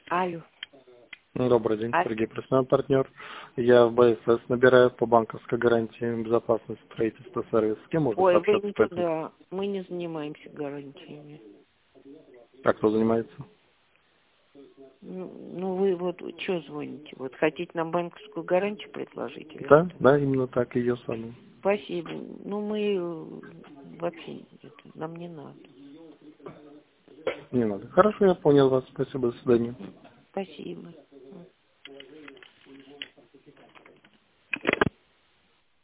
Алло. Добрый день, Алло. Сергей Преснов, партнер. Я в БСС набираю по банковской гарантии безопасности строительства сервис. С кем можно Ой, вы пообщаться не по этому? туда. Мы не занимаемся гарантиями. А кто занимается? Ну, вы вот что звоните? Вот хотите нам банковскую гарантию предложить или Да, что? да, именно так, ее самую. Спасибо. Ну, мы вообще, нам не надо. Не надо. Хорошо, я понял вас. Спасибо, до свидания. Спасибо.